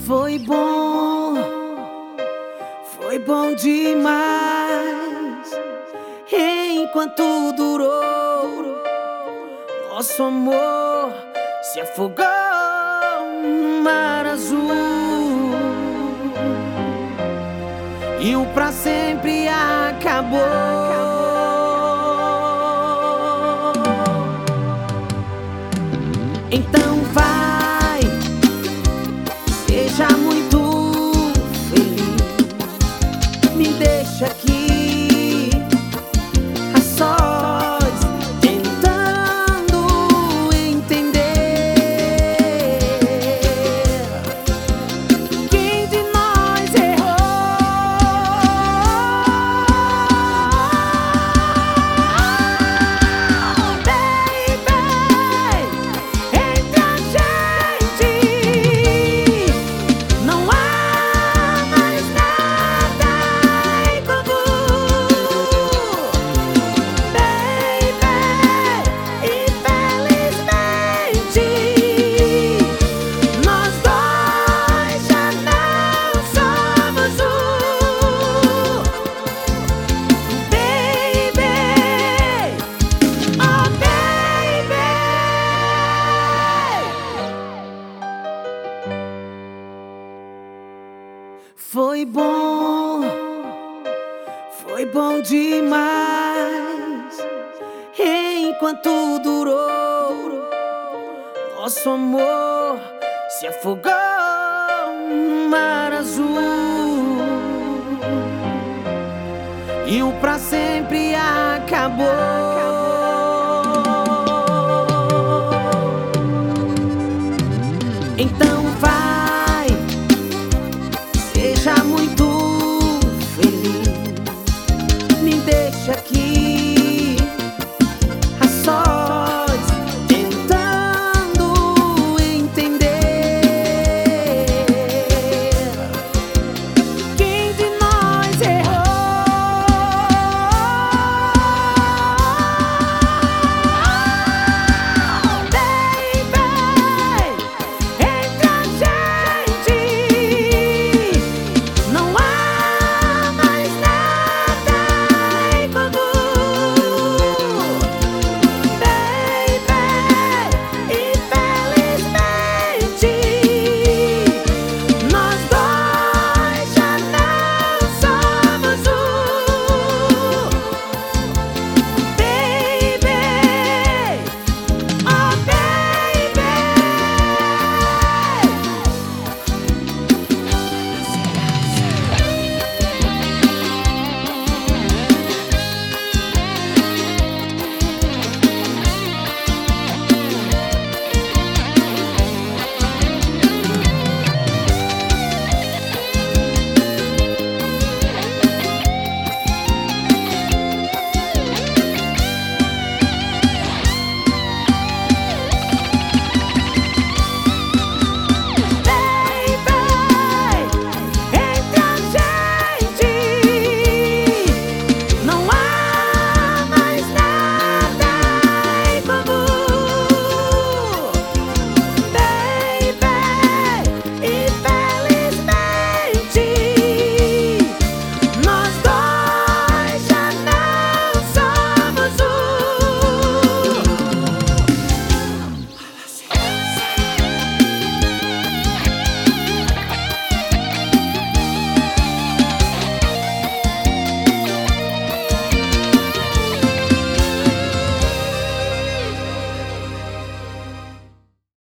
Foi bom demais. Enquanto durou, nosso amor se afogou no mar azul e o pra sempre acabou. Então vai, seja muito feliz, me deixa aqui a sós, tentando entender quem de nós errou. Baby, entre a gente não há mais nada em comum. Baby, infelizmente nós dois já não somos um. Baby, oh baby. Foi bom demais. Enquanto durou, nosso amor se afogou no mar azul e o pra sempre acabou.